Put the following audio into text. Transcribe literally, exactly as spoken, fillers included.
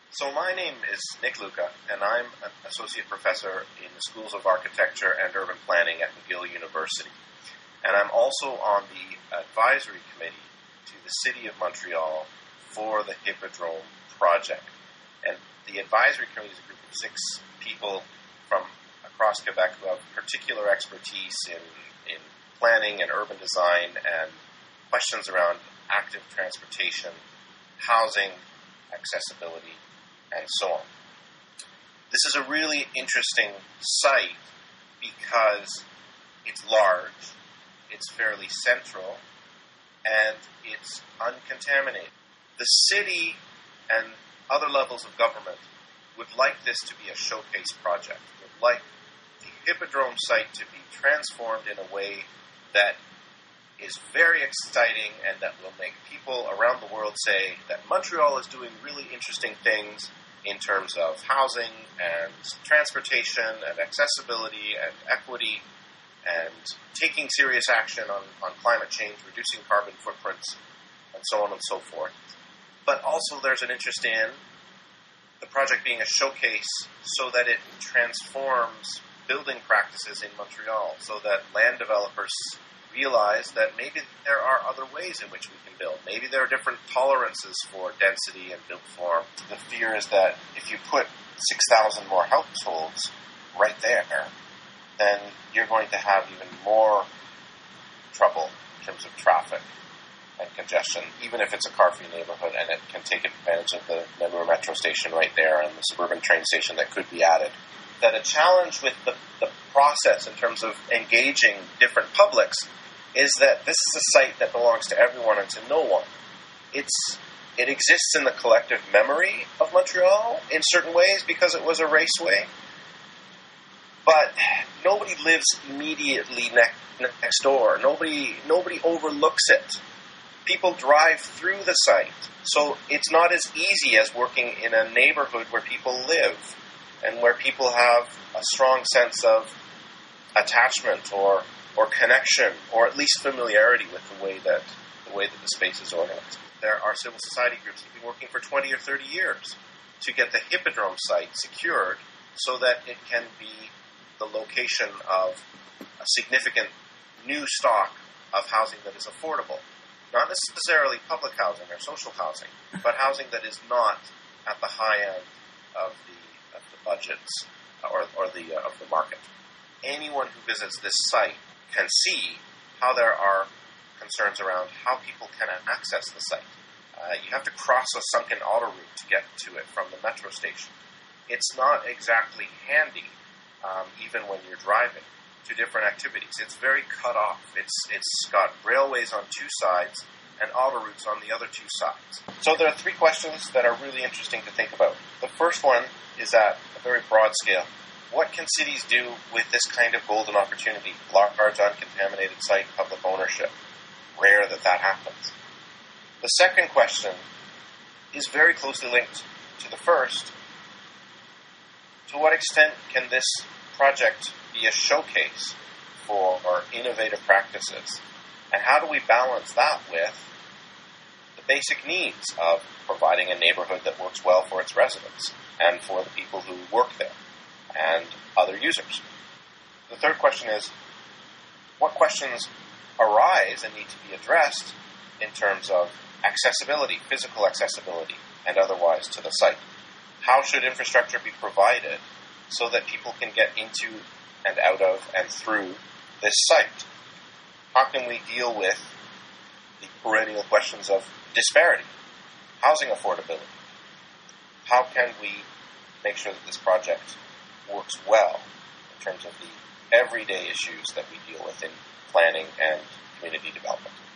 So my name is Nick Luca, and I'm an associate professor in the Schools of Architecture and Urban Planning at McGill University. And I'm also on the advisory committee to the City of Montreal for the Hippodrome project. And the advisory committee is a group of six people from across Quebec who have particular expertise in, in planning and urban design and questions around active transportation, housing, accessibility, and so on. This is a really interesting site because it's large, it's fairly central, and it's uncontaminated. The city and other levels of government would like this to be a showcase project, would like the Hippodrome site to be transformed in a way that is very exciting and that will make people around the world say that Montreal is doing really interesting things in terms of housing and transportation and accessibility and equity and taking serious action on, on climate change, reducing carbon footprints, and so on and so forth. But also there's an interest in the project being a showcase so that it transforms building practices in Montreal, so that land developers realize that maybe there are other ways in which we can build. Maybe there are different tolerances for density and built form. The fear is that if you put six thousand more households right there, then you're going to have even more trouble in terms of traffic and congestion, even if it's a car-free neighborhood and it can take advantage of the Namur metro station right there and the suburban train station that could be added. That a challenge with the, the process in terms of engaging different publics is that this is a site that belongs to everyone and to no one. It's it exists in the collective memory of Montreal in certain ways because it was a raceway, but nobody lives immediately ne- next door. Nobody nobody overlooks it. People drive through the site, so it's not as easy as working in a neighborhood where people live and where people have a strong sense of attachment or or connection, or at least familiarity with the way that the way that the space is organized. There are civil society groups that have been working for twenty or thirty years to get the Hippodrome site secured so that it can be the location of a significant new stock of housing that is affordable. Not necessarily public housing or social housing, but housing that is not at the high end of the of the budgets or or the uh, of the market. Anyone who visits this site can see how there are concerns around how people can access the site. Uh, you have to cross a sunken auto route to get to it from the metro station. It's not exactly handy, um, even when you're driving to different activities. It's very cut off. It's it's got railways on two sides and auto routes on the other two sides. So there are three questions that are really interesting to think about. The first one is at a very broad scale. What can cities do with this kind of golden opportunity? Large, uncontaminated site, public ownership. Rare that that happens. The second question is very closely linked to the first. To what extent can this project be a showcase for innovative practices? And how do we balance that with the basic needs of providing a neighborhood that works well for its residents and for the people who work there and other users? The third question is, what questions arise and need to be addressed in terms of accessibility, physical accessibility, and otherwise to the site? How should infrastructure be provided so that people can get into and out of and through this site? How can we deal with the perennial questions of disparity, housing affordability? How can we make sure that this project works well in terms of the everyday issues that we deal with in planning and community development?